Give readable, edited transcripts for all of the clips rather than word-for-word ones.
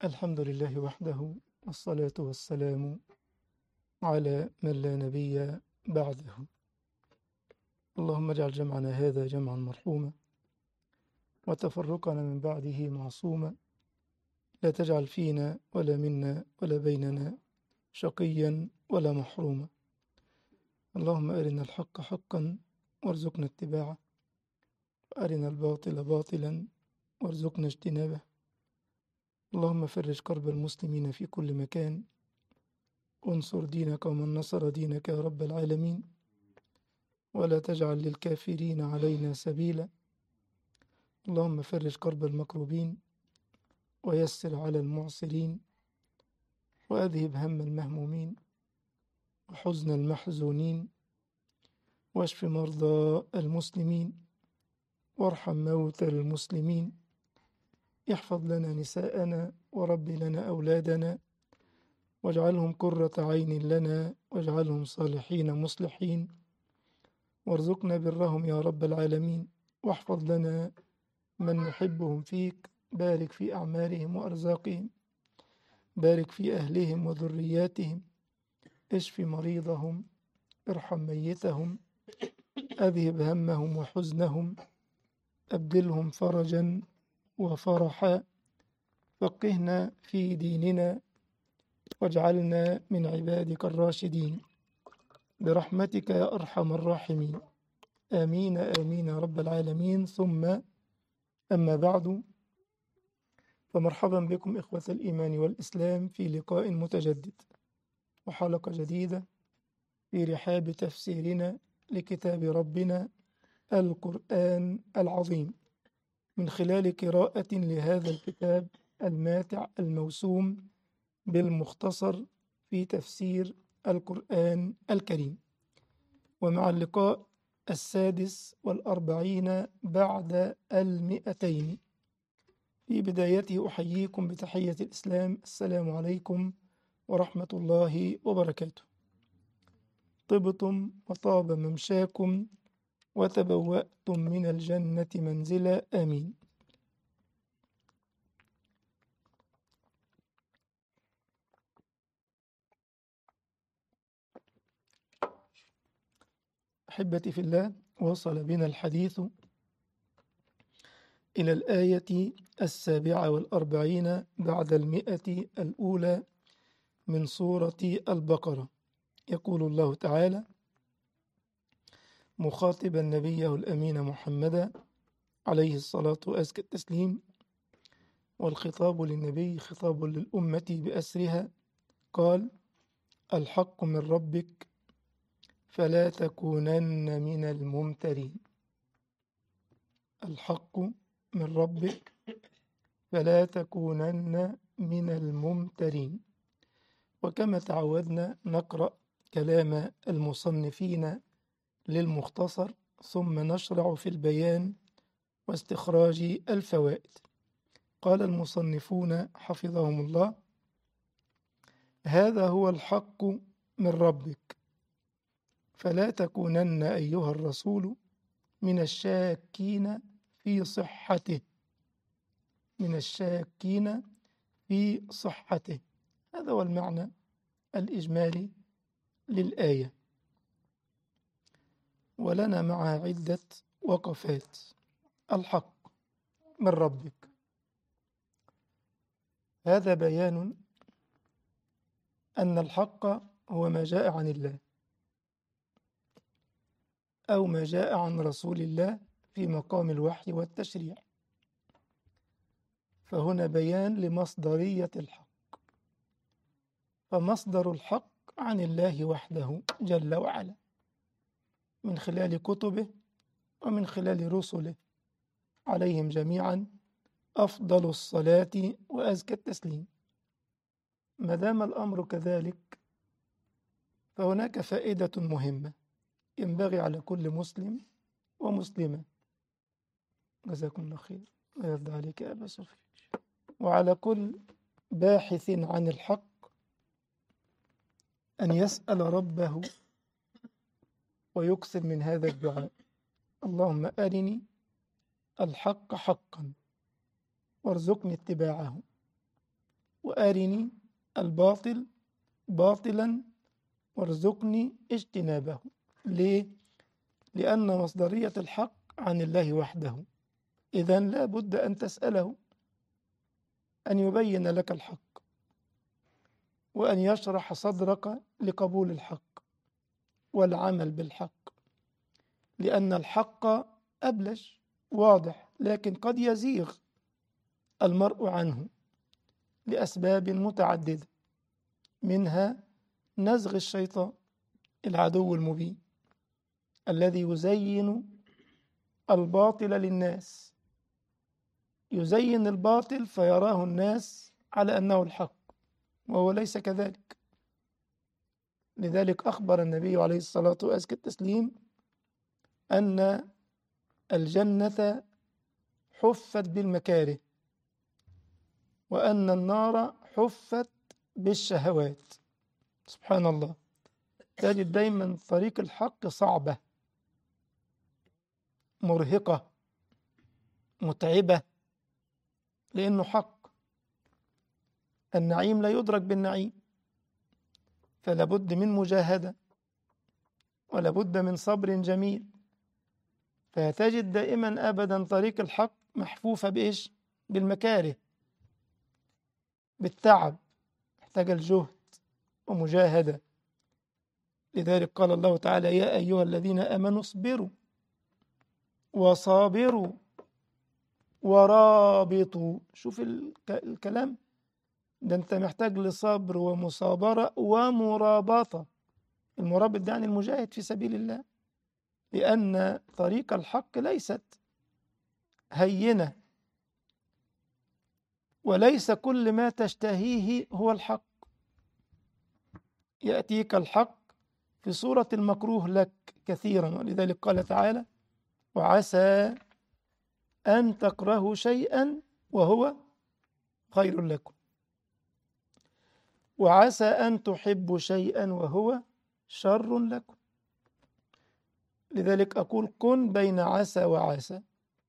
الحمد لله وحده، والصلاة والسلام على من لا نبي بعده. اللهم اجعل جمعنا هذا جمعا مرحوما، وتفرقنا من بعده معصوما. لا تجعل فينا ولا منا ولا بيننا شقيا ولا محروما. اللهم أرنا الحق حقا وارزقنا اتباعه، وأرنا الباطل باطلا وارزقنا اجتنابه. اللهم فرج كرب المسلمين في كل مكان، انصر دينك ومن نصر دينك يا رب العالمين، ولا تجعل للكافرين علينا سبيلا. اللهم فرج كرب المكروبين، ويسر على المعسرين، وأذهب هم المهمومين وحزن المحزونين، واشف مرضى المسلمين، وارحم موتى المسلمين. احفظ لنا نساءنا ورب لنا أولادنا، واجعلهم قرة عين لنا، واجعلهم صالحين مصلحين، وارزقنا برهم يا رب العالمين. واحفظ لنا من نحبهم فيك، بارك في أعمارهم وأرزاقهم، بارك في أهلهم وذرياتهم، اشف مريضهم، ارحم ميتهم، أذهب همهم وحزنهم، أبدلهم فرجا وفرحا. فقهنا في ديننا، واجعلنا من عبادك الراشدين برحمتك يا أرحم الراحمين. آمين آمين يا رب العالمين. ثم أما بعد، فمرحبا بكم إخوة الإيمان والإسلام في لقاء متجدد وحلقة جديدة في رحاب تفسيرنا لكتاب ربنا القرآن العظيم، من خلال قراءة لهذا الكتاب الماتع الموسوم بالمختصر في تفسير القرآن الكريم. ومع اللقاء 46 بعد 200. في بدايته أحييكم بتحية الإسلام، السلام عليكم ورحمة الله وبركاته. طبتم وطاب ممشاكم، وتبوأتم من الجنة منزلا، آمين. أحبتي في الله، وصل بنا الحديث إلى الآية 47 بعد 100 الأولى من سورة البقرة. يقول الله تعالى مخاطبا نبيه الأمين محمدا عليه الصلاة وأزكى التسليم، والخطاب للنبي خطاب للأمة بأسرها، قال: الحق من ربك فلا تكونن من الممترين. الحق من ربك فلا تكونن من الممترين. وكما تعودنا نقرأ كلام المصنفين للمختصر، ثم نشرع في البيان واستخراج الفوائد. قال المصنفون حفظهم الله: هذا هو الحق من ربك، فلا تكونن أيها الرسول من الشاكين في صحته، من الشاكين في صحته. هذا هو المعنى الإجمالي للآية، ولنا معها عدة وقفات. الحق من ربك، هذا بيان أن الحق هو ما جاء عن الله أو ما جاء عن رسول الله في مقام الوحي والتشريع. فهنا بيان لمصدرية الحق، فمصدر الحق عن الله وحده جل وعلا، من خلال كتبه ومن خلال رسله عليهم جميعا أفضل الصلاة وأزكى التسليم. ما دام الأمر كذلك، فهناك فائدة مهمة ينبغي على كل مسلم ومسلمة، جزاكم الله خير ويرضى عليك يا أبا سفيان، وعلى كل باحث عن الحق أن يسأل ربه ويكثر من هذا الدعاء: اللهم أرني الحق حقا وارزقني اتباعه، وأرني الباطل باطلا وارزقني اجتنابه. ليه؟ لأن مصدرية الحق عن الله وحده، إذن لا بد أن تسأله أن يبين لك الحق وأن يشرح صدرك لقبول الحق والعمل بالحق، لأن الحق أبلج واضح، لكن قد يزيغ المرء عنه لأسباب متعددة، منها نزغ الشيطان العدو المبين الذي يزين الباطل للناس، يزين الباطل فيراه الناس على أنه الحق وهو ليس كذلك. لذلك أخبر النبي عليه الصلاة وأزكى التسليم أن الجنة حفت بالمكاره وأن النار حفت بالشهوات. سبحان الله، تجد دايما طريق الحق صعبة، مرهقة، متعبة، لأنه حق. النعيم لا يدرك بالنعيم، فلا بد من مجاهدة ولا بد من صبر جميل. فتجد دائما أبدا طريق الحق محفوفة بإيش؟ بالمكاره، بالتعب، محتاج الجهد ومجاهدة. لذلك قال الله تعالى: يا أيها الذين آمنوا اصبروا وصابروا ورابطوا. شوف الكلام ده، أنت محتاج لصبر ومصابرة ومرابطة. المرابط ده يعني المجاهد في سبيل الله، لأن طريق الحق ليست هينة، وليس كل ما تشتهيه هو الحق. يأتيك الحق في صورة المكروه لك كثيرا، ولذلك قال تعالى: وعسى أن تكرهوا شيئا وهو خير لكم، وعسى أن تحبوا شيئا وهو شر لكم. لذلك أقول: كن بين عسى وعسى.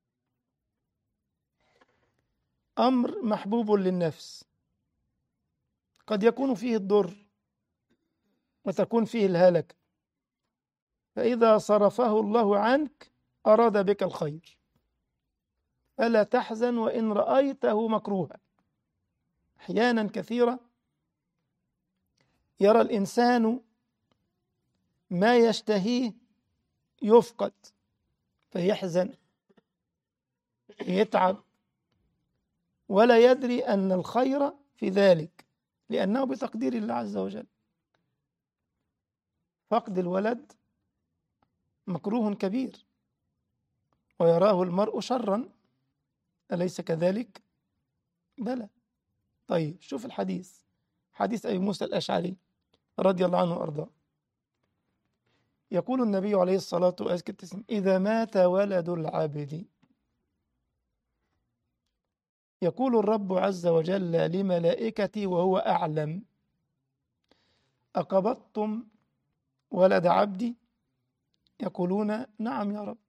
أمر محبوب للنفس قد يكون فيه الضر وتكون فيه الهلكة، فإذا صرفه الله عنك أراد بك الخير، فلا تحزن وإن رأيته مكروها. أحيانا كثيرة يرى الإنسان ما يشتهيه يفقد فيحزن، يتعب، ولا يدري أن الخير في ذلك، لأنه بتقدير الله عز وجل. فقد الولد مكروه كبير ويراه المرء شرا، أليس كذلك؟ بلى. طيب شوف الحديث، حديث أبي موسى الأشعري رضي الله عنه وأرضاه. يقول النبي عليه الصلاة والسلام: إذا مات ولد العبد يقول الرب عز وجل لملائكتي وهو أعلم: أقبضتم ولد عبدي؟ يقولون: نعم يا رب.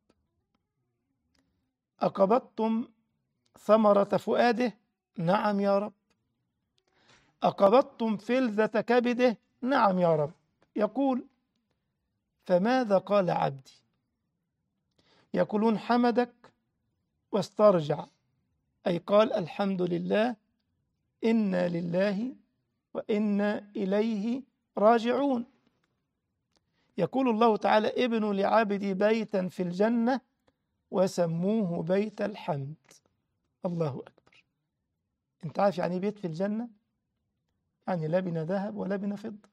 أقبضتم ثمرة فؤاده؟ نعم يا رب. أقبضتم فلذة كبده؟ نعم يا رب. يقول: فماذا قال عبدي؟ يقولون: حمدك واسترجع، أي قال الحمد لله، إنا لله وإنا إليه راجعون. يقول الله تعالى: ابنوا لعبدي بيتا في الجنة وسموه بيت الحمد. الله أكبر. أنت عارف يعني بيت في الجنة؟ يعني لا بنا ذهب ولا بنا فضة،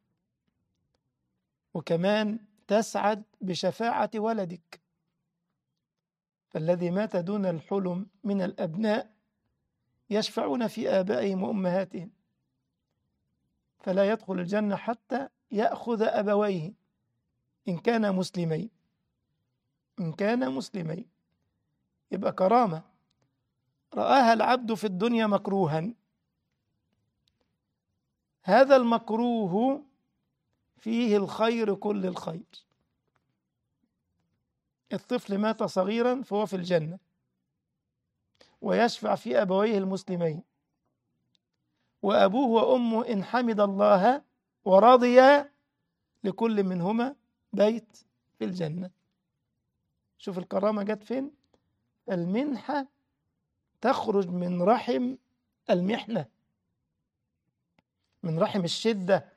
وكمان تسعد بشفاعة ولدك. فالذي مات دون الحلم من الأبناء يشفعون في آبائهم وأمهاتهم، فلا يدخل الجنة حتى يأخذ أبويه إن كان مسلمين. إن كان مسلمين يبقى كرامة رآها العبد في الدنيا مكروها، هذا المكروه فيه الخير كل الخير. الطفل مات صغيرا فهو في الجنة ويشفع في أبويه المسلمين، وأبوه وأمه إن حمد الله ورضيا لكل منهما بيت في الجنة. شوف الكرامة جت فين؟ المنحة تخرج من رحم المحنة، من رحم الشدة.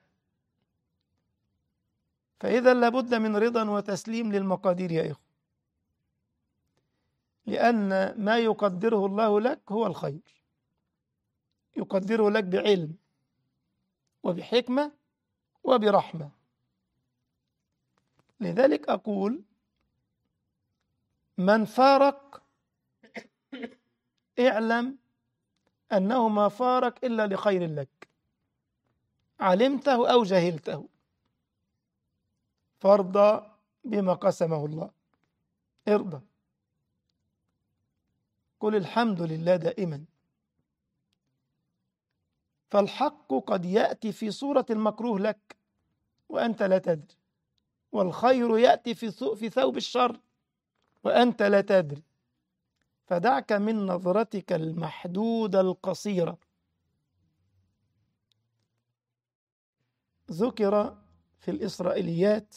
فإذا لابد من رضا وتسليم للمقادير يا إخوة، لأن ما يقدره الله لك هو الخير، يقدره لك بعلم وبحكمة وبرحمة. لذلك أقول من فارق اعلم أنه ما فارق إلا لخير لك، علمته أو جهلته، فارضى بما قسمه الله، ارضى، قل الحمد لله دائما. فالحق قد يأتي في صورة المكروه لك وأنت لا تدري، والخير يأتي في ثوب الشر وأنت لا تدري. فدعك من نظرتك المحدودة القصيرة. ذكر في الإسرائيليات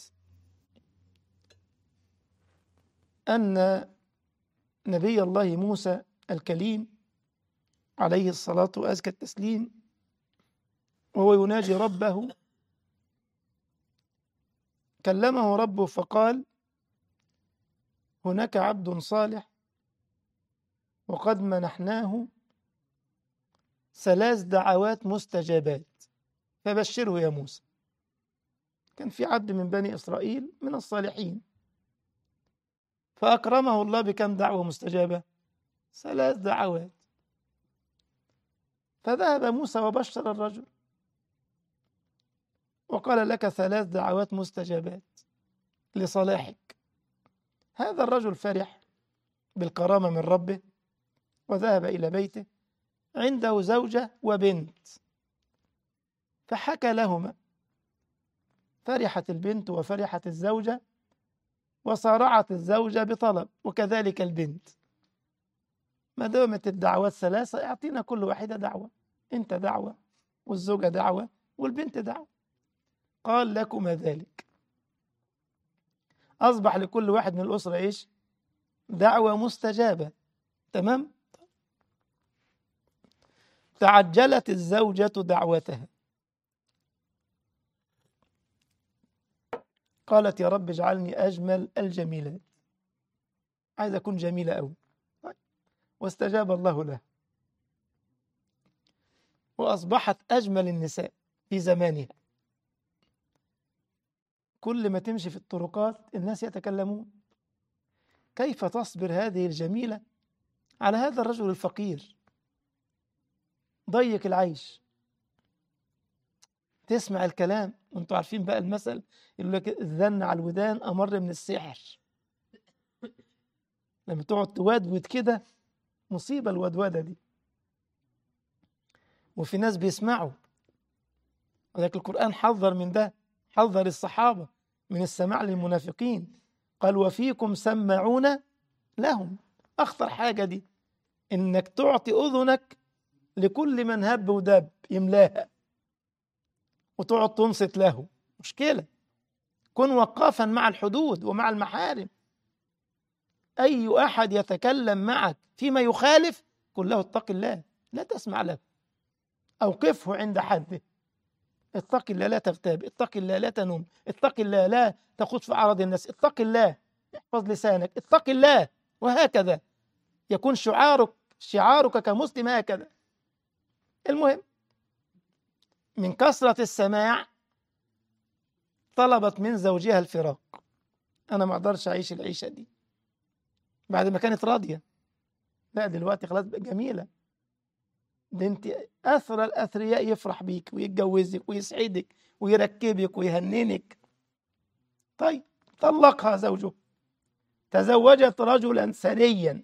أن نبي الله موسى الكليم عليه الصلاة وأزكى التسليم وهو يناجي ربه، كلمه ربه فقال: هناك عبد صالح وقد منحناه 3 دعوات مستجابات فبشره يا موسى. كان في عبد من بني إسرائيل من الصالحين، فأكرمه الله بكم دعوة مستجابة؟ 3 دعوات. فذهب موسى وبشر الرجل وقال: لك 3 دعوات مستجابات لصلاحك. هذا الرجل فرح بالكرامة من ربه وذهب إلى بيته، عنده زوجة وبنت، فحكى لهما، فرحت البنت وفرحت الزوجة وصارعت الزوجة بطلب، وكذلك البنت. ما دامت الدعوات 3 اعطينا كل واحدة دعوة، انت دعوة والزوجة دعوة والبنت دعوة. قال: لكما ذلك. أصبح لكل واحد من الأسرة إيش؟ دعوة مستجابة. تمام؟ تعجلت الزوجة دعوتها، قالت: يا رب اجعلني أجمل الجميلات، عايز أكون جميلة أوي. واستجاب الله له وأصبحت أجمل النساء في زمانها. كل ما تمشي في الطرقات الناس يتكلمون: كيف تصبر هذه الجميلة على هذا الرجل الفقير ضيق العيش؟ تسمع الكلام، وانتوا عارفين بقى المثل يقول لك الذن على الودان أمر من السحر. لما تقعد تودود كده مصيبة الودودة دي. وفي ناس بيسمعوا، ولكن القرآن حذر من ده، حذر الصحابة من السماع للمنافقين، قال: وفيكم سماعون لهم. أخطر حاجة دي، إنك تعطي أذنك لكل من هب ودب يملاها وتقعد تنصت له. مشكلة. كن وقافا مع الحدود ومع المحارم. أي أحد يتكلم معك فيما يخالف قل له: اتق الله، لا تسمع له، أوقفه عند حده. اتق الله لا تغتاب، اتق الله لا تنم، اتق الله لا تخوض في أعراض الناس، اتق الله احفظ لسانك، اتق الله. وهكذا يكون شعارك كمسلم هكذا. المهم، من كثرة السماع طلبت من زوجها الفراق. أنا ما أقدرش أعيش العيشة دي. بعد ما كانت راضية، لا دلوقتي خلاص بقى جميلة. ده انت أثرى الأثرياء يفرح بيك ويتجوزك ويسعدك ويركبك ويهننك. طيب، طلقها زوجه، تزوجت رجلا ثريا،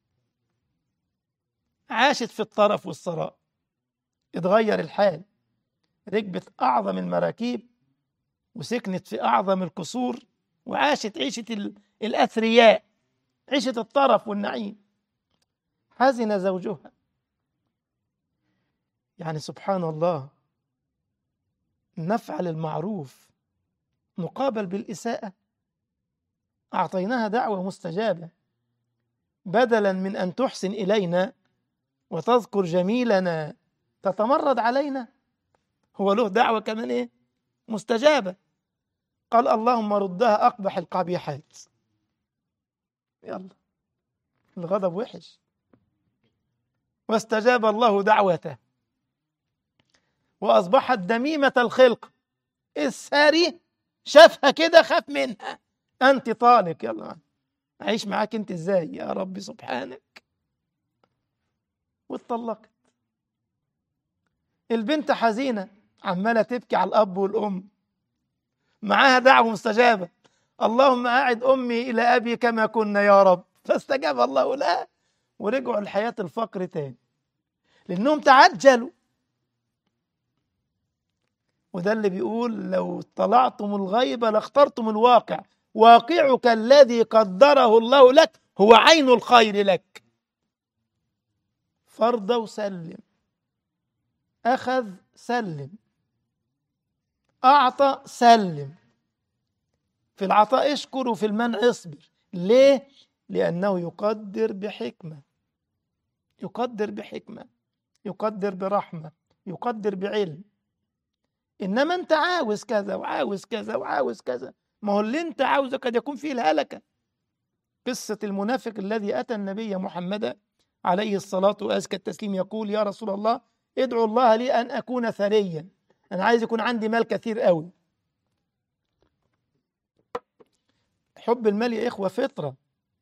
عاشت في الطرف والثراء، اتغير الحال، ركبت أعظم المراكيب وسكنت في أعظم القصور وعاشت عيشة الأثرياء، عيشة الطرف والنعيم. حزن زوجها يعني سبحان الله، نفعل المعروف نقابل بالإساءة. أعطيناها دعوة مستجابة، بدلا من أن تحسن إلينا وتذكر جميلنا تتمرد علينا، هو له دعوة كمان إيه؟ مستجابة. قال اللهم ردها أقبح القبيحات. يلا، الغضب وحش. واستجاب الله دعوته وأصبحت دميمة الخلق. الساري شافها كده خاف منها، أنت طالق، يلا أعيش معاك أنت إزاي يا رب سبحانك. واتطلقت. البنت حزينة عمالة تبكي على الأب والأم، معاها دعوة مستجابة، اللهم أعد أمي إلى أبي كما كنا يا رب. فاستجاب الله لها ورجعوا لحياة الفقر تاني، لأنهم تعجلوا. وده اللي بيقول لو طلعتم الغيب لاخترتم الواقع، واقعك الذي قدره الله لك هو عين الخير لك. فرض وسلم، أخذ سلم، أعطى سلم. في العطاء اشكر وفي المنع اصبر. ليه؟ لأنه يقدر بحكمة، يقدر بحكمة، يقدر برحمة، يقدر بعلم. إنما أنت عاوز كذا وعاوز كذا وعاوز كذا، ما هو اللي أنت عاوزه قد يكون فيه الهلكة. قصة المنافق الذي أتى النبي محمد عليه الصلاة وأزكى التسليم يقول يا رسول الله ادعو الله لي أن أكون ثريا، أنا عايز يكون عندي مال كثير قوي. حب المال يا إخوة فطرة،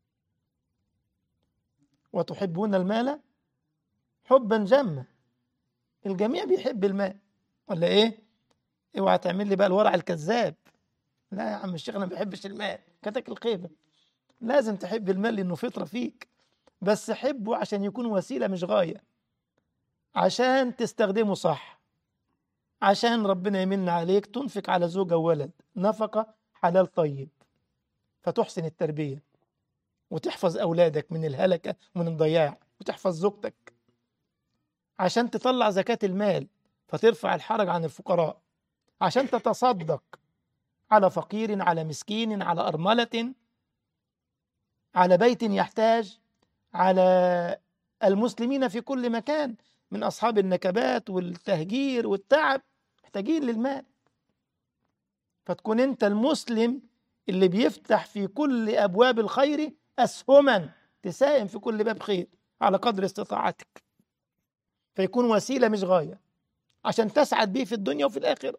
وتحبون المال حبا جما. الجميع بيحب المال ولا إيه؟ اوعى تعمل لي بقى الورع الكذاب، لا يا عم الشيخ أنا ما بحبش المال، كتك الخيبة. لازم تحب المال لأنه فطرة فيك، بس حبه عشان يكون وسيلة مش غاية، عشان تستخدمه صح، عشان ربنا يمن عليك تنفق على زوجة وولد نفقة حلال طيب، فتحسن التربية وتحفظ أولادك من الهلكة ومن الضياع، وتحفظ زوجتك، عشان تطلع زكاة المال فترفع الحرج عن الفقراء، عشان تتصدق على فقير، على مسكين، على أرملة، على بيت يحتاج، على المسلمين في كل مكان من أصحاب النكبات والتهجير والتعب، محتاجين للمال. فتكون أنت المسلم اللي بيفتح في كل أبواب الخير أسهما، تساهم في كل باب خير على قدر استطاعتك، فيكون وسيلة مش غاية عشان تسعد به في الدنيا وفي الآخرة.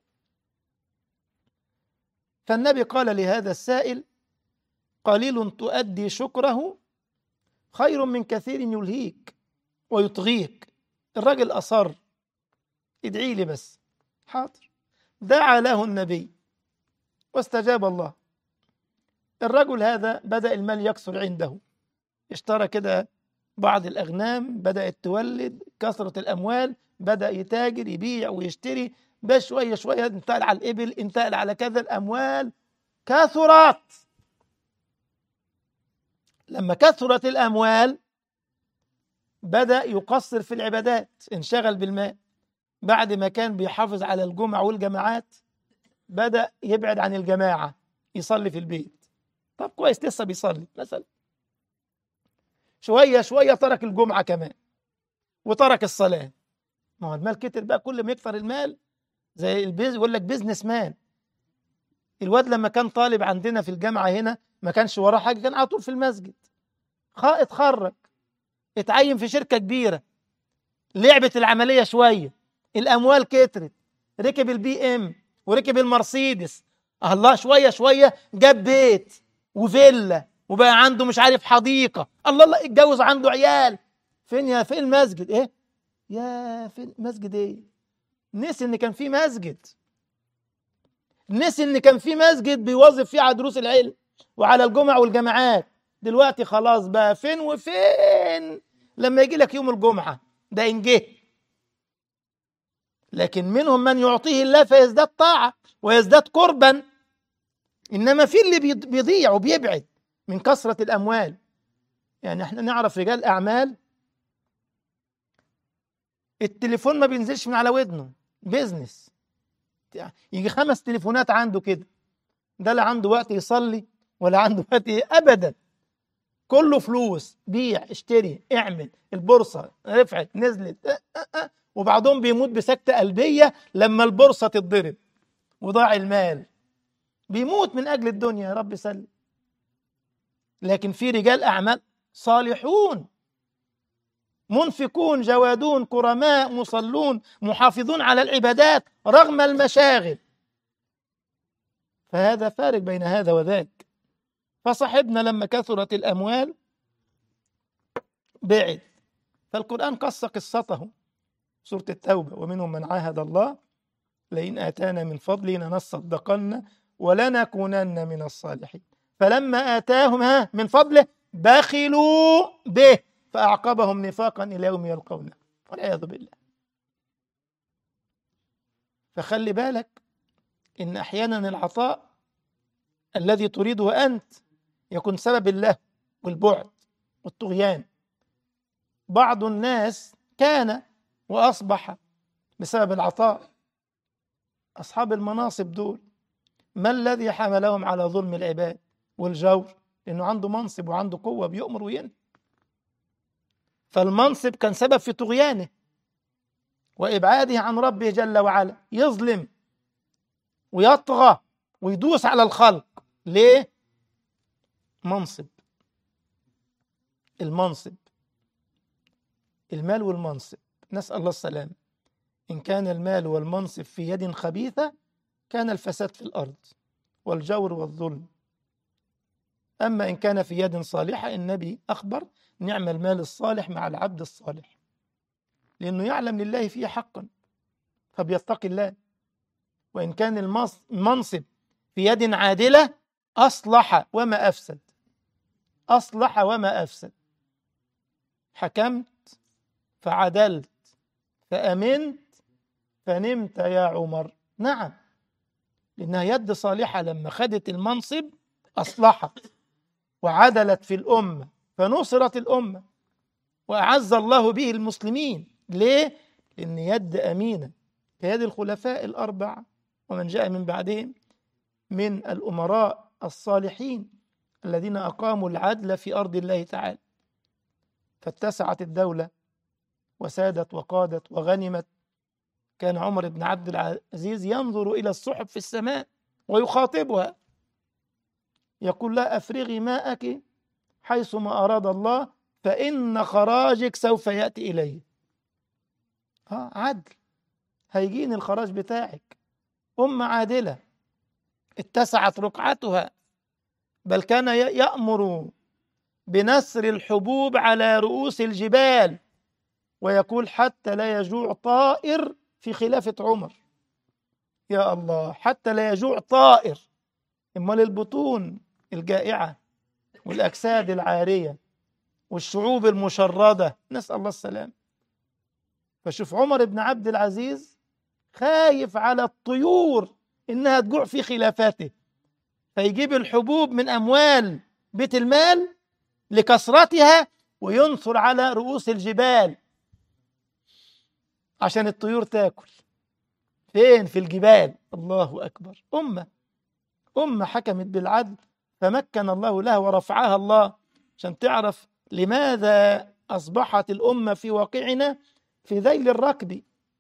فالنبي قال لهذا السائل قليل تؤدي شكره خير من كثير يلهيك ويطغيك. الرجل أصر، ادعي لي بس، حاضر. دعا له النبي واستجاب الله. الرجل هذا بدأ المال يكثر عنده، اشترى كده بعض الأغنام، بدأت تولد، كثرة الأموال، بدأ يتاجر يبيع ويشتري، بشوية شوية انتقل على الإبل، انتقل على كذا، الأموال كثرت. لما كثرت الأموال بدأ يقصر في العبادات، انشغل بالمال. بعد ما كان بيحافظ على الجمعة والجماعات بدأ يبعد عن الجماعة، يصلي في البيت. طب كويس، لسه بيصلي مثلا، شوية شوية ترك الجمعة كمان وترك الصلاة. ما هو المال كتر بقى، كل ما يكتر المال زي يقول لك بيزنس مان. الواد لما كان طالب عندنا في الجامعة هنا ما كانش وراه حاجة، كان على طول في المسجد. اتخرج، اتعين في شركة كبيرة، لعبت العملية شوية، الأموال كترت، ركب البي ام وركب المرسيدس، الله شوية شوية جاب بيت وفيلا وبقى عنده مش عارف حديقة، الله الله اتجوز عنده عيال. فين المسجد؟ ايه يا فين مسجد؟ ايه؟ نسي ان كان في مسجد، نسي ان كان في مسجد بيوظف فيه على دروس العلم وعلى الجمع والجماعات. دلوقتي خلاص بقى فين وفين لما يجي لك يوم الجمعة ده إن جه. لكن منهم من يعطيه الله فيزداد طاعة ويزداد قربا، إنما في اللي بيضيع وبيبعد من كثرة الأموال. يعني احنا نعرف رجال أعمال التليفون ما بينزلش من على ودنه، بيزنس، يجي 5 تليفونات عنده كده. ده لا عنده وقت يصلي ولا عنده وقت أبدا، كله فلوس، بيع اشتري اعمل، البورصة رفعت نزلت وبعضهم بيموت بسكتة قلبية لما البورصة تتضرب وضاع المال، بيموت من أجل الدنيا، يا رب سلم. لكن في رجال أعمال صالحون منفقون جوادون كرماء مصلون محافظون على العبادات رغم المشاغل، فهذا فارق بين هذا وذاك. فصاحبنا لما كثرت الأموال بعد، فالقرآن قص قصته، سورة التوبة: ومنهم من عاهد الله لئن آتانا من فضله لنصدقن ولنكونن من الصالحين فلما آتاهم من فضله بخلوا به فأعقبهم نفاقا إلى يوم يلقونه والعياذ بالله. فخلي بالك إن أحيانا العطاء الذي تريده أنت يكون سبب الله والبعد والطغيان. بعض الناس كان وأصبح بسبب العطاء. أصحاب المناصب دول ما الذي حملهم على ظلم العباد والجور؟ لأنه عنده منصب وعنده قوة بيؤمر وينهى، فالمنصب كان سبب في طغيانه وإبعاده عن ربه جل وعلا، يظلم ويطغى ويدوس على الخلق. ليه؟ منصب، المنصب، المال والمنصب، نسأل الله السلام. إن كان المال والمنصب في يد خبيثة كان الفساد في الأرض والجور والظلم. أما إن كان في يد صالحة، النبي أخبر: نعم المال الصالح مع العبد الصالح، لأنه يعلم لله فيه حقا فبيتقي الله. وإن كان المنصب في يد عادلة أصلح وما أفسد، أصلح وما أفسد. حكمت فعدلت فأمنت فنمت يا عمر. نعم، لأنها يد صالحة لما خدت المنصب أصلحت وعدلت في الأمة فنصرت الأمة وأعز الله به المسلمين. ليه؟ لأن يد أمينة كيد الخلفاء الأربعة ومن جاء من بعدهم من الأمراء الصالحين الذين أقاموا العدل في أرض الله تعالى، فاتسعت الدولة وسادت وقادت وغنمت. كان عمر بن عبد العزيز ينظر إلى السحب في السماء ويخاطبها يقول لها: أفرغي ماءك حيثما أراد الله فإن خراجك سوف يأتي إليه. عدل، هيجين الخراج بتاعك. أمة عادلة اتسعت رقعتها، بل كان يأمر بنسر الحبوب على رؤوس الجبال ويقول: حتى لا يجوع طائر في خلافة عمر. يا الله، حتى لا يجوع طائر، امال البطون الجائعة والأجساد العارية والشعوب المشردة، نسأل الله السلام. فشوف عمر بن عبد العزيز خايف على الطيور إنها تجوع في خلافته، فيجيب الحبوب من أموال بيت المال لكثرتها وينثر على رؤوس الجبال عشان الطيور تاكل. فين؟ في الجبال. الله أكبر. أمة حكمت بالعدل فمكن الله لها ورفعها الله. عشان تعرف لماذا أصبحت الأمة في واقعنا في ذيل الركب،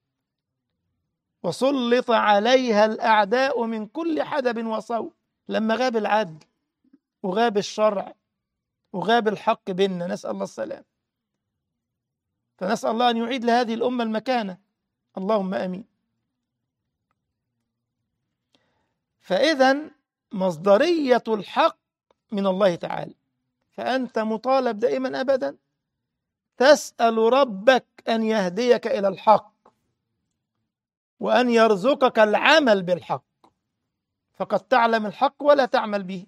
وسلط عليها الأعداء من كل حدب وصوب، لما غاب العدل وغاب الشرع وغاب الحق بيننا، نسأل الله السلام. فنسأل الله أن يعيد لهذه الأمة المكانة، اللهم أمين. فإذا مصدرية الحق من الله تعالى، فأنت مطالب دائما أبدا تسأل ربك أن يهديك إلى الحق وأن يرزقك العمل بالحق، فقد تعلم الحق ولا تعمل به.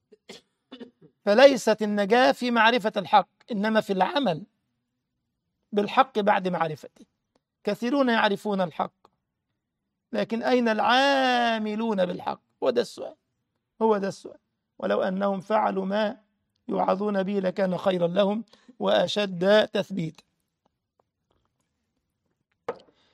فليست النجاة في معرفة الحق، إنما في العمل بالحق بعد معرفته. كثيرون يعرفون الحق لكن أين العاملون بالحق؟ وده السؤال، هو ده السؤال. ولو أنهم فعلوا ما يوعظون به لكان خيرا لهم وأشد تثبيتا.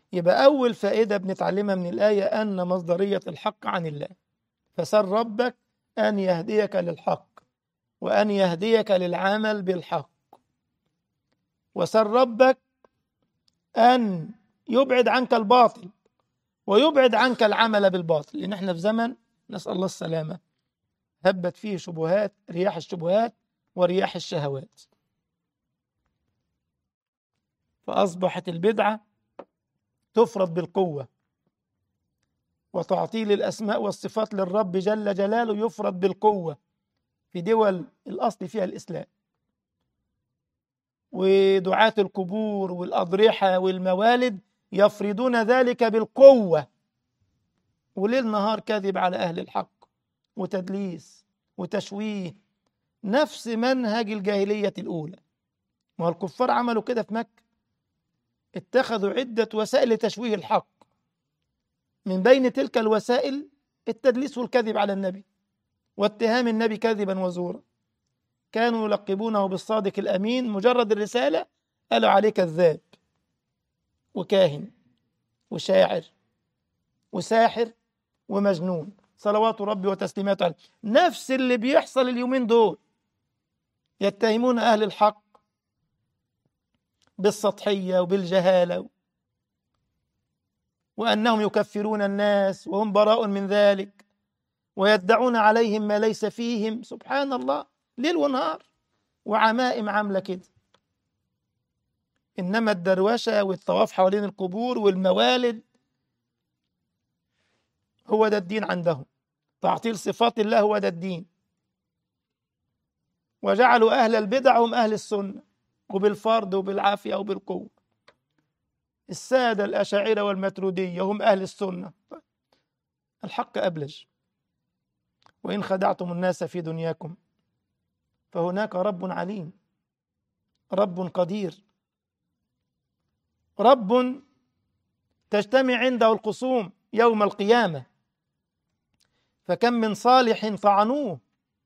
يبقى أول فائدة بنتعلمها من الآية أن مصدرية الحق عن الله. فسل ربك أن يهديك للحق وأن يهديك للعمل بالحق، وسل ربك أن يبعد عنك الباطل ويبعد عنك العمل بالباطل، لأن احنا في زمن نسأل الله السلامة هبت فيه شبهات، رياح الشبهات ورياح الشهوات، فأصبحت البدعة تفرض بالقوة، وتعطيل الأسماء والصفات للرب جل جلاله يفرض بالقوة في دول الأصل فيها الإسلام، ودعاة القبور والأضرحة والموالد يفرضون ذلك بالقوة، وليل نهار كذب على أهل الحق وتدليس وتشويه، نفس منهج الجاهلية الأولى. ما الكفار عملوا كده في مكة، اتخذوا عدة وسائل لتشويه الحق، من بين تلك الوسائل التدليس والكذب على النبي واتهام النبي كذبا وزورا. كانوا يلقبونه بالصادق الأمين، مجرد الرسالة قالوا عليه كذاب وكاهن وشاعر وساحر ومجنون، صلوات ربي وتسليماته عليه. نفس اللي بيحصل اليومين دول، يتهمون أهل الحق بالسطحية وبالجهالة وأنهم يكفرون الناس وهم براء من ذلك، ويدعون عليهم ما ليس فيهم. سبحان الله، ليل ونهار وعمائم عاملة كده. إنما الدروشة والطواف حوالين القبور والموالد هو ده الدين عندهم، تعطيل صفات الله هو ده الدين. وجعلوا أهل البدع هم أهل السنة، وبالفرض وبالعافية وبالقوة. السادة الأشاعرة والماتريدية هم أهل السنة. الحق أبلج. وإن خدعتم الناس في دنياكم فهناك رب عليم، رب قدير، رب تجتمع عنده الخصوم يوم القيامة، فكم من صالح طعنوه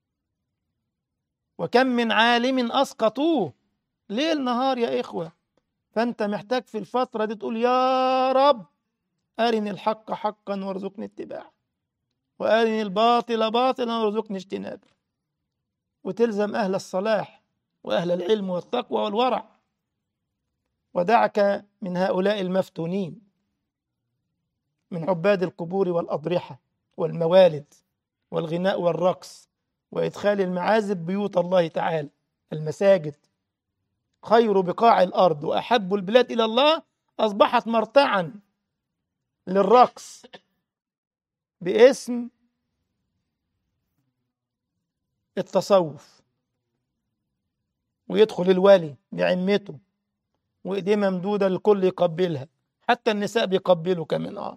وكم من عالم أسقطوه ليل نهار يا إخوة. فأنت محتاج في الفترة دي تقول يا رب أرني الحق حقا وارزقني اتباعه، وأرني الباطل باطلا وارزقني اجتنابه، وتلزم أهل الصلاح وأهل العلم والتقوى والورع، ودعك من هؤلاء المفتونين من عباد القبور والأضرحة والموالد والغناء والرقص وإدخال المعازف بيوت الله تعالى. المساجد خير بقاع الأرض وأحب البلاد إلى الله أصبحت مرتعا للرقص باسم التصوف، ويدخل الولي بعمته وإيديه ممدودة الكل يقبلها، حتى النساء بيقبلوا كمان.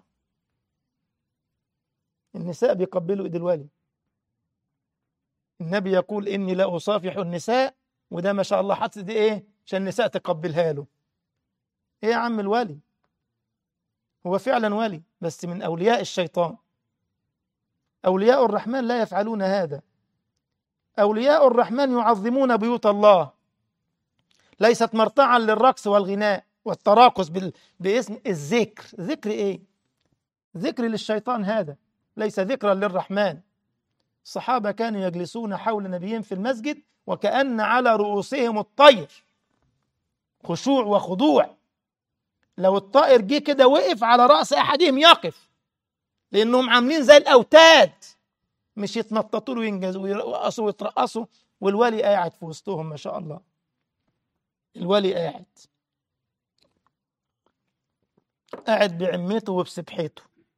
النساء بيقبلوا إيد الولي. النبي يقول إني لا أصافح النساء، وده ما شاء الله حاطط دي إيه عشان النساء تقبلها له. إيه يا عم الولي؟ هو فعلا ولي بس من أولياء الشيطان. أولياء الرحمن لا يفعلون هذا. أولياء الرحمن يعظمون بيوت الله، ليست مرتعا للرقص والغناء والتراقص باسم الذكر. ذكر إيه؟ ذكر للشيطان، هذا ليس ذكرا للرحمن. الصحابة كانوا يجلسون حول نبيهم في المسجد وكأن على رؤوسهم الطير، خشوع وخضوع. لو الطائر جه كده وقف على رأس أحدهم يقف، لأنهم عاملين زي الأوتاد، مش يتنططوا وينجزوا ويرقصوا ويترقصوا، والولي قاعد في وسطهم ما شاء الله. الولي قاعد بعمته وبسبحته،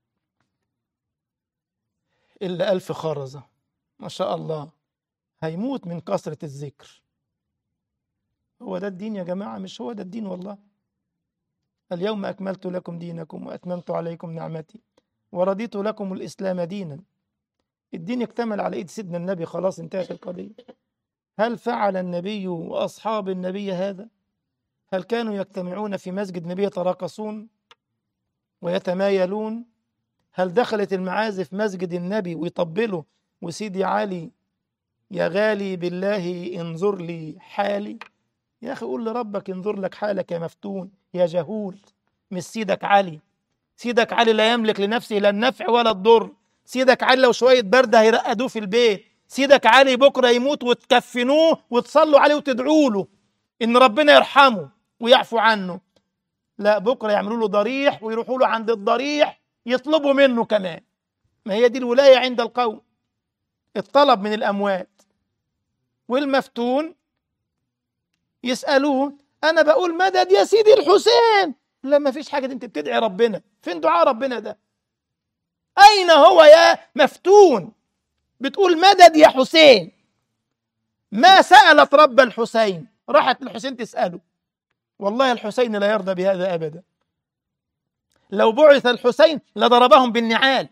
إلا 1000 خرزة ما شاء الله، هيموت من كثرة الذكر. هو ده الدين يا جماعة؟ مش هو ده الدين والله. اليوم أكملت لكم دينكم وأتممت عليكم نعمتي ورضيت لكم الإسلام دينا. الدين اكتمل على إيد سيدنا النبي، خلاص انتهت القضية. هل فعل النبي وأصحاب النبي هذا؟ هل كانوا يجتمعون في مسجد النبي يتراقصون ويتمايلون؟ هل دخلت المعازف مسجد النبي ويطبلوا وسيدي علي يا غالي بالله انظر لي حالي؟ يا أخي قول لربك انظر لك حالك يا مفتون يا جهول. مش سيدك علي. سيدك علي لا يملك لنفسه لا النفع ولا الضر. سيدك علي لو شوية برد هيرقدوه في البيت. سيدك علي بكرة يموت وتكفنوه وتصلوا عليه وتدعوا له إن ربنا يرحمه ويعفو عنه. لا، بكرة يعملوا له ضريح ويروحوا له عند الضريح يطلبوا منه كمان. ما هي دي الولاية عند القوم، الطلب من الأموات. والمفتون يسألوه أنا بقول مدد يا سيدي الحسين. لا، ما فيش حاجة، أنت بتدعي ربنا. فين دعاء ربنا ده؟ أين هو يا مفتون؟ بتقول مدد يا حسين. ما سألت رب الحسين، راحت الحسين تسأله. والله الحسين لا يرضى بهذا أبدا. لو بعث الحسين لضربهم بالنعال.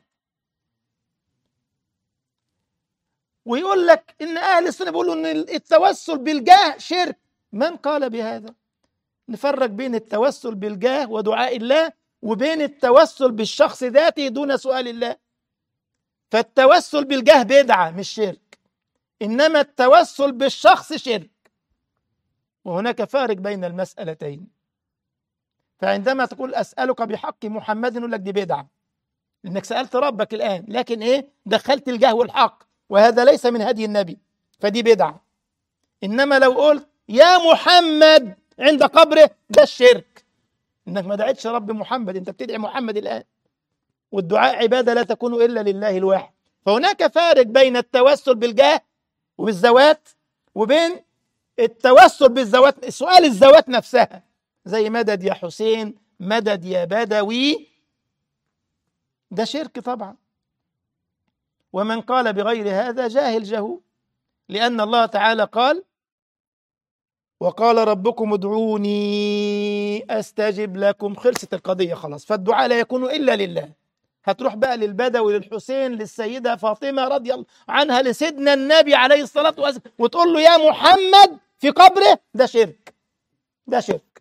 ويقول لك إن أهل السنة بيقولوا إن التوسل بالجاه شرك. من قال بهذا؟ نفرق بين التوسل بالجاه ودعاء الله وبين التوسل بالشخص ذاته دون سؤال الله. فالتوسل بالجاه بدعة مش شرك، إنما التوسل بالشخص شرك، وهناك فارق بين المسألتين. فعندما تقول أسألك بحق محمد نقول لك دي بدعة، لأنك سألت ربك الآن، لكن إيه؟ دخلت الجاه والحق، وهذا ليس من هدي النبي، فدي بدعة. إنما لو قلت يا محمد عند قبره ده الشرك، إنك ما دعيتش رب محمد، أنت بتدعي محمد الآن. والدعاء عبادة لا تكون إلا لله الواحد. فهناك فارق بين التوسل بالجاه وبالذوات وبين التوسل بالذوات، سؤال الذوات نفسها، زي مدد يا حسين، مدد يا بدوي، ده شرك طبعا. ومن قال بغير هذا جاهل جهول، لأن الله تعالى قال وقال ربكم ادعوني أستجب لكم. خلصت القضية خلاص. فالدعاء لا يكون إلا لله. هتروح بقى للبدوي، للحسين، للسيدة فاطمة رضي الله عنها، لسيدنا النبي عليه الصلاة والسلام، وتقول له يا محمد في قبره، ده شرك، ده شرك.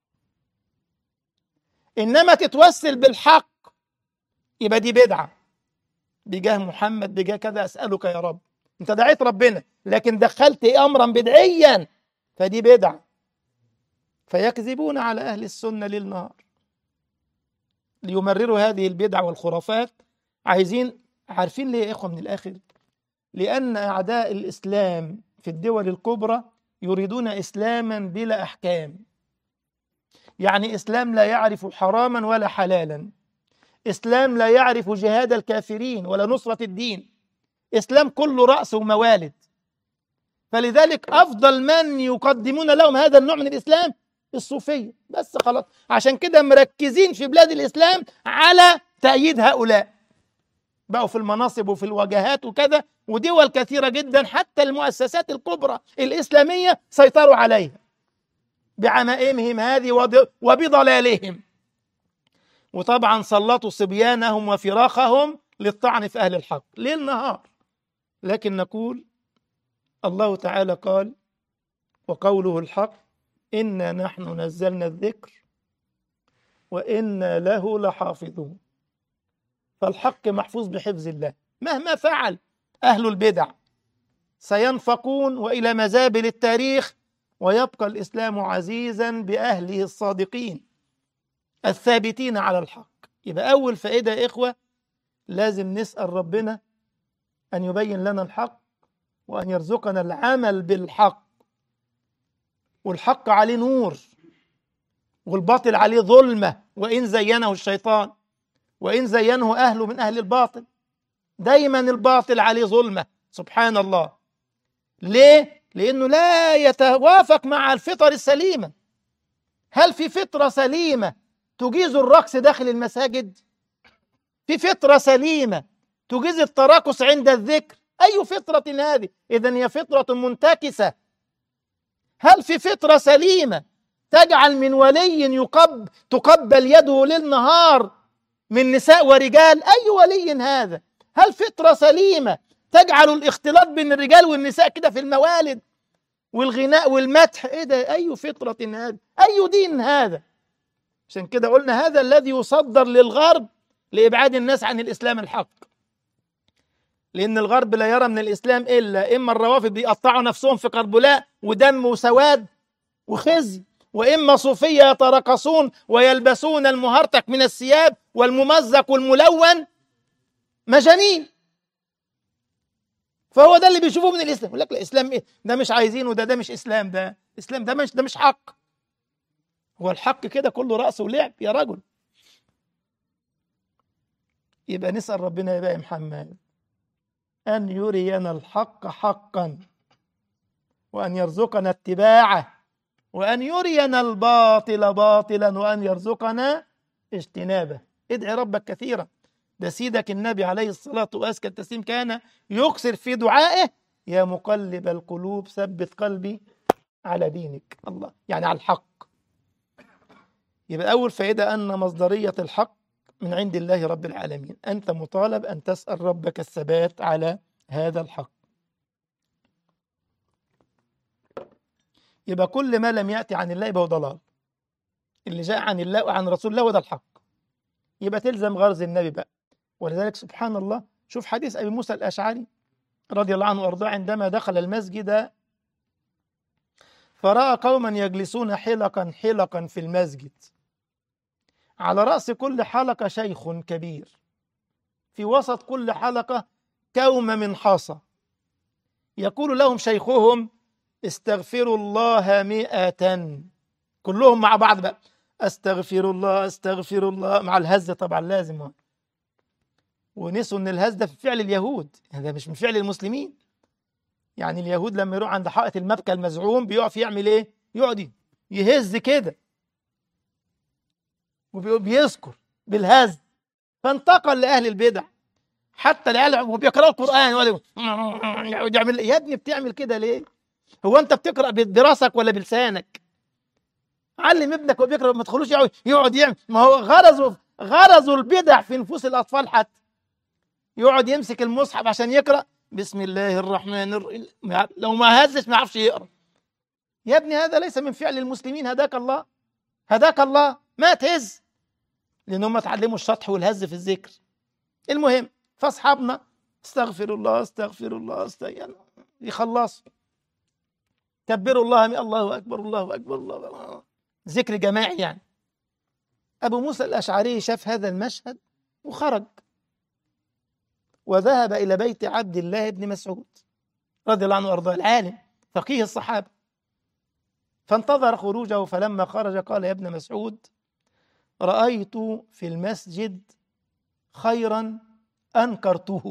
إنما تتوسل بالحق يبقى دي بدعة، بجاه محمد، بجاه كذا أسألك يا رب. أنت دعيت ربنا لكن دخلت أمرا بدعيا، فدي بدعة. فيكذبون على أهل السنة ليل نهار ليمرروا هذه البدع والخرافات. عارفين ليه يا إخوة؟ من الآخر، لأن أعداء الإسلام في الدول الكبرى يريدون إسلاما بلا أحكام. يعني إسلام لا يعرف حراما ولا حلالا، إسلام لا يعرف جهاد الكافرين ولا نصرة الدين، إسلام كله رأس وموالد. فلذلك أفضل من يقدمون لهم هذا النوع من الإسلام الصوفية بس، خلاص. عشان كده مركزين في بلاد الإسلام على تأييد هؤلاء، بقوا في المناصب وفي الوجهات وكذا. ودول كثيرة جدا حتى المؤسسات الكبرى الإسلامية سيطروا عليها بعمائمهم هذه وبضلالهم. وطبعا سلطوا صبيانهم وفراخهم للطعن في أهل الحق ليل نهار. لكن نقول الله تعالى قال وقوله الحق إنا نحن نزلنا الذكر وإنا له لحافظون. فالحق محفوظ بحفظ الله. مهما فعل أهل البدع سينفقون وإلى مزابل التاريخ، ويبقى الإسلام عزيزا بأهله الصادقين الثابتين على الحق. يبقى أول فائدة يا إخوة، لازم نسأل ربنا أن يبين لنا الحق وأن يرزقنا العمل بالحق. والحق عليه نور والباطل عليه ظلمة، وإن زينه الشيطان وإن زينه أهله من أهل الباطل. دايما الباطل عليه ظلمة، سبحان الله. ليه؟ لأنه لا يتوافق مع الفطر السليمة. هل في فطرة سليمة تجيز الرقص داخل المساجد؟ في فطرة سليمة تجيز التراقص عند الذكر؟ أي فطرة هذه؟ إذن هي فطرة منتكسة. هل في فطرة سليمة تجعل من ولي تقبل يده ليل نهار من نساء ورجال؟ أي ولي هذا؟ هل فطرة سليمة تجعل الاختلاط بين الرجال والنساء كده في الموالد والغناء والمدح؟ إيه ده؟ أي فطرة هذا؟ أي دين هذا؟ عشان كده قلنا هذا الذي يصدر للغرب لإبعاد الناس عن الإسلام الحق. لأن الغرب لا يرى من الإسلام إلا إما الروافض بيقطعوا نفسهم في كربلاء ودم وسواد وخزي، وإما صوفية يتراقصون ويلبسون المهرتك من الثياب والممزق والملون، مجانين. فهو ده اللي بيشوفوه من الإسلام، يقول لك الإسلام إيه؟ ده مش عايزينه، ده مش إسلام، ده إسلام، ده مش حق. هو الحق كده كله رأس ولعب يا رجل؟ يبقى نسأل ربنا يا بقى محمد أن يرينا الحق حقا، وأن يرزقنا اتباعه، وأن يرينا الباطل باطلا، وأن يرزقنا اجتنابه. ادعي ربك كثيرا. ده سيدك النبي عليه الصلاة وأزكى التسليم كان يكثر في دعائه: يا مقلب القلوب ثبت قلبي على دينك. الله، يعني على الحق. يبقى أول فائدة أن مصدرية الحق من عند الله رب العالمين. أنت مطالب أن تسأل ربك الثبات على هذا الحق. يبقى كل ما لم يأتي عن الله يبقى هو ضلال. اللي جاء عن الله وعن رسول الله وده الحق. يبقى تلزم غرز النبي بقى. ولذلك سبحان الله، شوف حديث أبي موسى الأشعري رضي الله عنه وأرضاه عندما دخل المسجد فرأى قوما يجلسون حلقا حلقا في المسجد، على رأس كل حلقة شيخ كبير، في وسط كل حلقة كوم من حصى، يقول لهم شيخهم: استغفروا الله 100. كلهم مع بعض بقى: استغفر الله استغفر الله، مع الهزة طبعا لازم. ونسوا ان الهز ده في فعل اليهود، هذا مش من فعل المسلمين. يعني اليهود لما يروح عند حائط المبكى المزعوم بيقف يعمل ايه؟ يقعد يهز كده وبيذكر بالهز. فانتقل لأهل البدع، حتى العيال وهو بيقرأوا القرآن يعمل. يا ابني بتعمل كده ليه؟ هو انت بتقرأ براسك ولا بلسانك؟ علم ابنك وهو بيقرأ، ما تخلوش يقعد يعمل. ما هو غرزوا البدع في نفوس الأطفال، حتى يقعد يمسك المصحف عشان يقرأ بسم الله الرحمن الرحيم، لو ما هزش ما يعرفش يقرأ. يا ابني هذا ليس من فعل المسلمين، هداك الله هداك الله، ما تهز، لأنهم اتعلموا الشطح والهز في الذكر. المهم، فأصحابنا استغفر الله استغفر الله استغفر، يخلصوا كبروا الله، الله أكبر الله أكبر الله أكبر، ذكر جماعي يعني. أبو موسى الأشعري شاف هذا المشهد وخرج وذهب إلى بيت عبد الله بن مسعود رضي الله عنه وأرضاه، العالم فقيه الصحابة. فانتظر خروجه، فلما خرج قال: يا ابن مسعود، رأيت في المسجد خيرا أنكرته.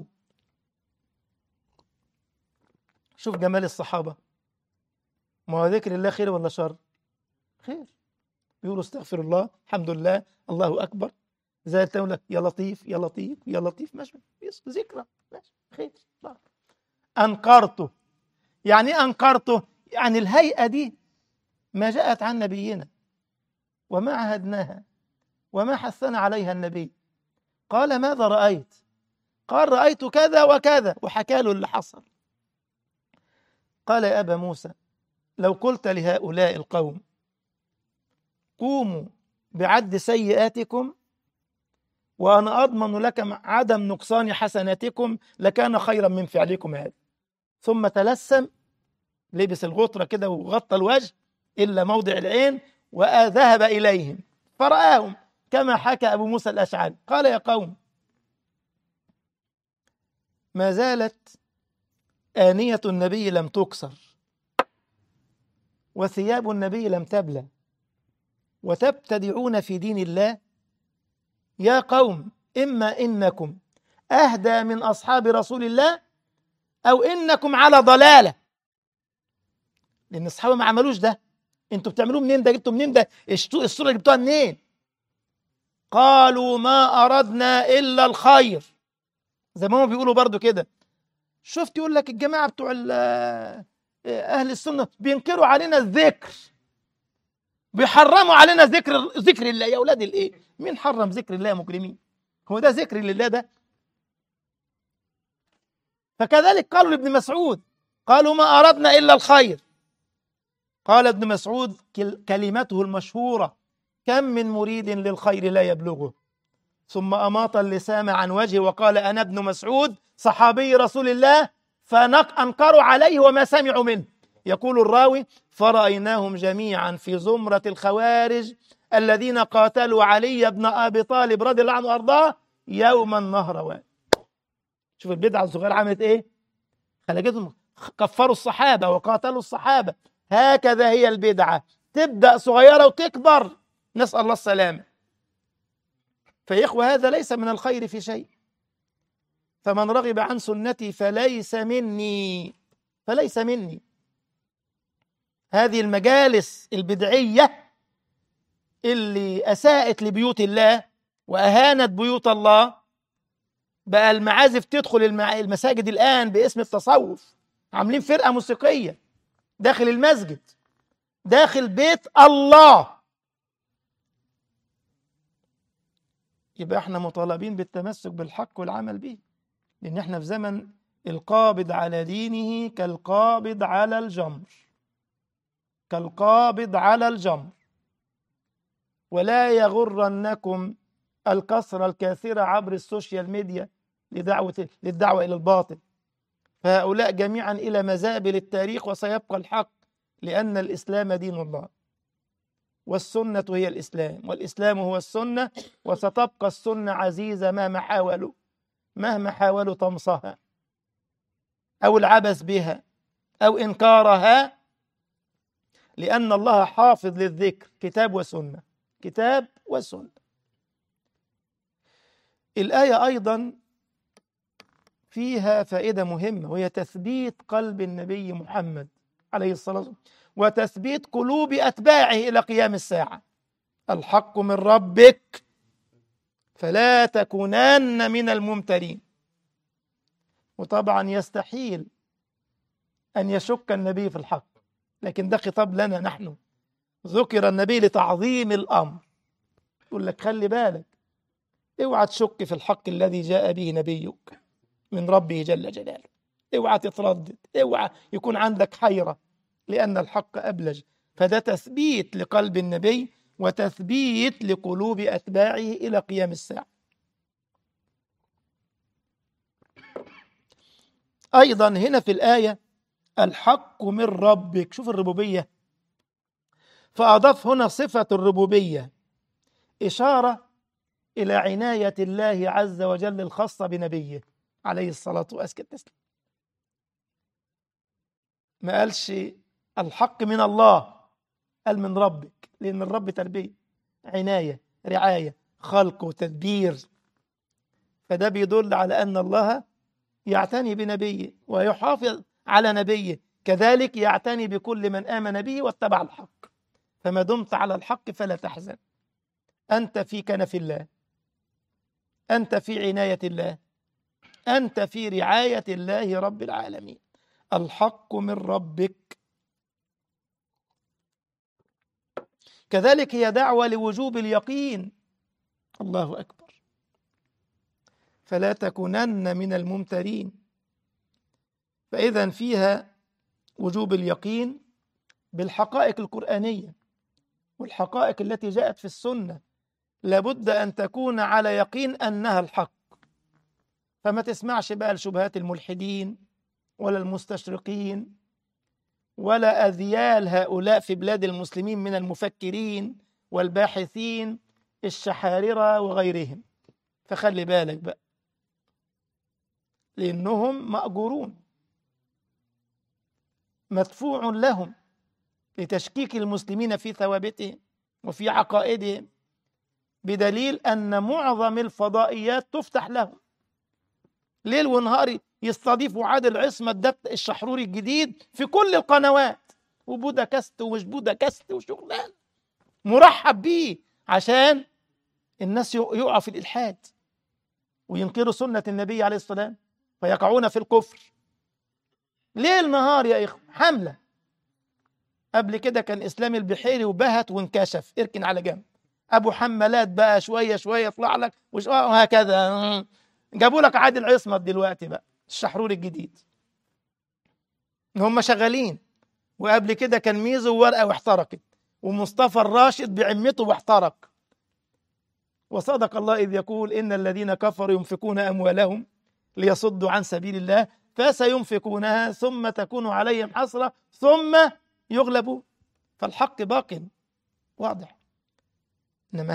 شوف جمال الصحابة. ما هو ذكر الله خير ولا شر؟ خير. بيقولوا استغفر الله، الحمد لله، الله أكبر، زي تقول لك يا لطيف يا لطيف يا لطيف، ماشي، ذكرى، ماشي، خير. أنكرته يعني إيه أنكرته؟ يعني الهيئة دي ما جاءت عن نبينا وما عهدناها وما حثنا عليها النبي. قال: ماذا رأيت؟ قال: رأيت كذا وكذا، وحكى له اللي حصل. قال: يا أبا موسى، لو قلت لهؤلاء القوم قوموا بعد سيئاتكم وأنا أضمن لكم عدم نقصان حسناتكم لكان خيرا من فعلكم هذا. ثم تلسم، لبس الغطرة كده وغطى الوجه إلا موضع العين، وذهب إليهم فرآهم كما حكى أبو موسى الأشعري. قال: يا قوم، ما زالت آنية النبي لم تكسر، وثياب النبي لم تبلى، وتبتدعون في دين الله. يا قوم، إما إنكم أهدى من أصحاب رسول الله أو إنكم على ضلالة. لأن الصحابة ما عملوش ده. أنتوا بتعملوه منين ده؟ جبتوا منين ده؟ الصورة جبتوها منين؟ قالوا: ما أردنا إلا الخير. زي ما هم بيقولوا برضو كده. شفت يقول لك الجماعة بتوع أهل السنة بينكروا علينا الذكر، بيحرموا علينا ذكر الله. يا أولاد الإيه؟ مين حرم ذكر الله يا مجرمين؟ هو ده ذكر لله ده؟ فكذلك قالوا لابن مسعود، قالوا: ما أردنا إلا الخير. قال ابن مسعود كلمته المشهورة: كم من مريد للخير لا يبلغه. ثم أماط اللسان عن وجهه وقال: أنا ابن مسعود صحابي رسول الله، فأنكروا عليه وما سمعوا منه. يقول الراوي: فرأيناهم جميعا في زمرة الخوارج الذين قاتلوا علي بن أبي طالب رضي الله عنه وأرضاه يوم النهروان. شوف البدعة الصغيرة عملت إيه؟ خلقتهم كفروا الصحابة وقاتلوا الصحابة. هكذا هي البدعة، تبدأ صغيرة وتكبر، نسأل الله السلامة. فيا إخوة هذا ليس من الخير في شيء. فمن رغب عن سنتي فليس مني، فليس مني. هذه المجالس البدعية اللي أساءت لبيوت الله وأهانت بيوت الله، بقى المعازف تدخل المساجد الآن باسم التصوف، عاملين فرقة موسيقية داخل المسجد، داخل بيت الله. يبقى احنا مطالبين بالتمسك بالحق والعمل به، لأن احنا في زمن القابض على دينه كالقابض على الجمر، كالقابض على الجمر. ولا يغرنكم الكثرة الكاثرة عبر السوشيال ميديا للدعوة إلى الباطل، فهؤلاء جميعا إلى مزابل التاريخ، وسيبقى الحق، لأن الإسلام دين الله، والسنة هي الإسلام، والإسلام هو السنة، وستبقى السنة عزيزة مهما حاولوا طمسها أو العبث بها أو إنكارها، لأن الله حافظ للذكر، كتاب وسنة، كتاب وسنة. الآية أيضا فيها فائدة مهمة، وهي تثبيت قلب النبي محمد عليه الصلاة والسلام، وتثبيت قلوب أتباعه إلى قيام الساعة. الحق من ربك فلا تكونن من الممترين. وطبعا يستحيل أن يشك النبي في الحق، لكن ده خطاب لنا نحن. ذكر النبي لتعظيم الأمر، يقول لك خلي بالك، اوعى تشك في الحق الذي جاء به نبيك من ربه جل جلاله، اوعى تتردد، اوعى يكون عندك حيرة، لأن الحق أبلج. فده تثبيت لقلب النبي وتثبيت لقلوب أتباعه إلى قيام الساعة. أيضا هنا في الآية الحق من ربك، شوف الربوبية، فأضاف هنا صفة الربوبية، إشارة إلى عناية الله عز وجل الخاصة بنبيه عليه الصلاة والسلام. ما قالش الحق من الله، قال من ربك، لأن الرب تربية، عناية، رعاية، خلق وتدبير. فده بيدل على أن الله يعتني بنبيه ويحافظ على نبيه، كذلك يعتني بكل من آمن به واتبع الحق. فما دمت على الحق فلا تحزن، أنت في كنف الله، أنت في عناية الله، أنت في رعاية الله رب العالمين. الحق من ربك. كذلك هي دعوة لوجوب اليقين. الله أكبر. فلا تكونن من الممترين. فإذا فيها وجوب اليقين بالحقائق القرآنية والحقائق التي جاءت في السنة، لابد أن تكون على يقين أنها الحق. فما تسمعش بقى لشبهات الملحدين ولا المستشرقين ولا أذيال هؤلاء في بلاد المسلمين من المفكرين والباحثين الشحاررة وغيرهم. فخلي بالك بقى، لأنهم مأجورون، مدفوع لهم لتشكيك المسلمين في ثوابتهم وفي عقائدهم، بدليل أن معظم الفضائيات تفتح لهم ليل ونهار، يستضيفوا عادل عصمت الشحروري الجديد في كل القنوات، وبودكاست ومش بودكاست وشغلان مرحب بيه، عشان الناس يقعوا في الإلحاد وينكروا سنة النبي عليه السلام فيقعون في الكفر ليل نهار يا إخوة. حملة. قبل كده كان إسلام البحيري وبهت وانكشف، اركن على جنب. أبو حملات بقى شوية شوية يطلع لك وهكذا. جابوا لك عادل عصمت دلوقتي بقى الشحروري الجديد، هم شغالين. وقبل كده كان ميزو وورقة واحترقت، ومصطفى الراشد بعمته واحترق. وصدق الله إذ يقول إن الذين كفروا ينفقون أموالهم ليصدوا عن سبيل الله فسينفقونها ثم تكون عليهم حسرة ثم يغلبون. فالحق باق واضح. إنما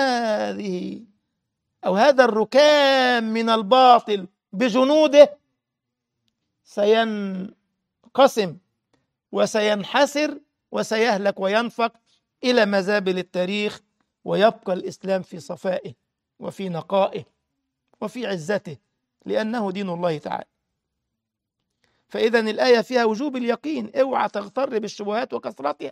هذا الركام من الباطل بجنوده سينقسم وسينحسر وسيهلك وينفق إلى مزابل التاريخ، ويبقى الإسلام في صفائه وفي نقائه وفي عزته، لأنه دين الله تعالى. فإذا الآية فيها وجوب اليقين، اوعى تغتر بالشبهات وكثرتها.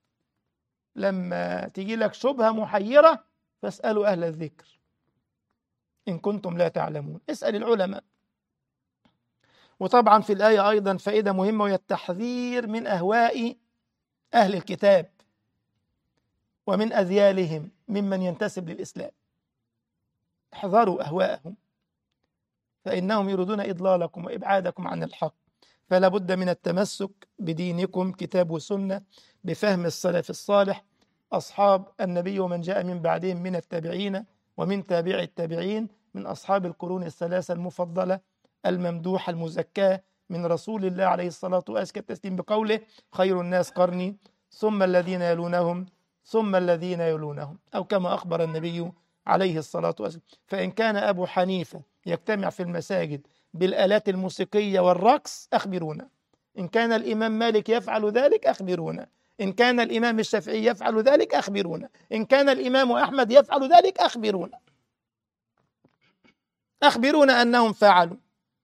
لما تيجي لك شبهة محيرة فاسألوا أهل الذكر إن كنتم لا تعلمون، اسأل العلماء. وطبعا في الآية أيضا فائدة مهمة، وهي التحذير من أهواء أهل الكتاب ومن أذيالهم ممن ينتسب للإسلام. احذروا أهواءهم فإنهم يريدون إضلالكم وإبعادكم عن الحق. فلا بد من التمسك بدينكم كتاب وسنة بفهم السلف الصالح أصحاب النبي ومن جاء من بعدهم من التابعين ومن تابع التابعين، من أصحاب القرون الثلاثة المفضلة الممدوحة المزكاة، من رسول الله عليه الصلاة وأزكى التسليم بقوله خير الناس قرني ثم الذين يلونهم ثم الذين يلونهم، أو كما أخبر النبي عليه الصلاة والسلام. فإن كان أبو حنيفة يجتمع في المساجد بالآلات الموسيقية والرقص أخبرونا. إن كان الإمام مالك يفعل ذلك أخبرونا. إن كان الإمام الشافعي يفعل ذلك أخبرونا. إن كان الإمام أحمد يفعل ذلك أخبرونا. أخبرونا أنهم فعلوا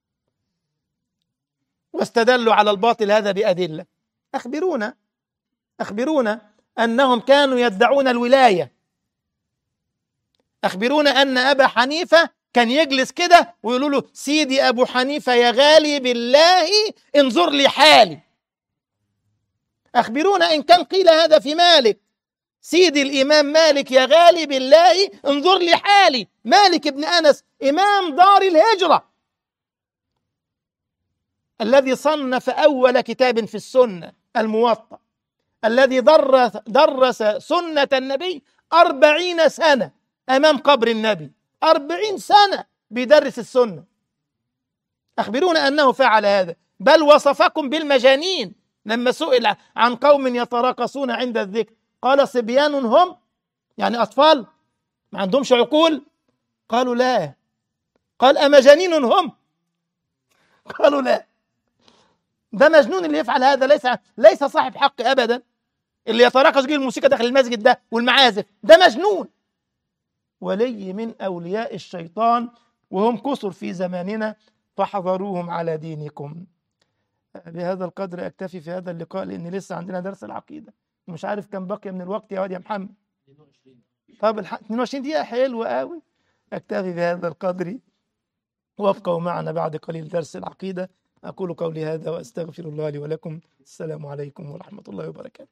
واستدلوا على الباطل هذا بأدلة. أخبرونا أنهم كانوا يدعون الولاية. أخبرونا أن أبا حنيفة كان يجلس كده ويقولوا له سيدي أبو حنيفة يا غالي بالله انظر لي حالي. أخبرونا إن كان قيل هذا في مالك، سيدي الإمام مالك يا غالي بالله انظر لي حالي. مالك بن أنس إمام دار الهجرة الذي صنف أول كتاب في السنة الموطأ، الذي درس سنة النبي 40 سنة أمام قبر النبي، 40 سنة بيدرس السنة. أخبرونا أنه فعل هذا، بل وصفكم بالمجانين لما سئل عن قوم يتراقصون عند الذكر قال صبيان هم، يعني أطفال ما عندهمش عقول؟ قالوا لا. قال أمجانين هم؟ قالوا لا. ده مجنون اللي يفعل هذا، ليس صاحب حق أبدا. اللي يتراقص جيل الموسيقى داخل المسجد ده والمعازف ده مجنون، ولي من أولياء الشيطان، وهم كثر في زماننا فاحذروهم على دينكم. بهذا القدر أكتفي في هذا اللقاء، لأن لسه عندنا درس العقيدة ومش عارف كم بقي من الوقت يا واد يا محمد. طب 22 دقيقة حلوة قوي. أكتفي بهذا القدر وابقوا معنا بعد قليل درس العقيدة. أقول قولي هذا وأستغفر الله لي ولكم. السلام عليكم ورحمة الله وبركاته.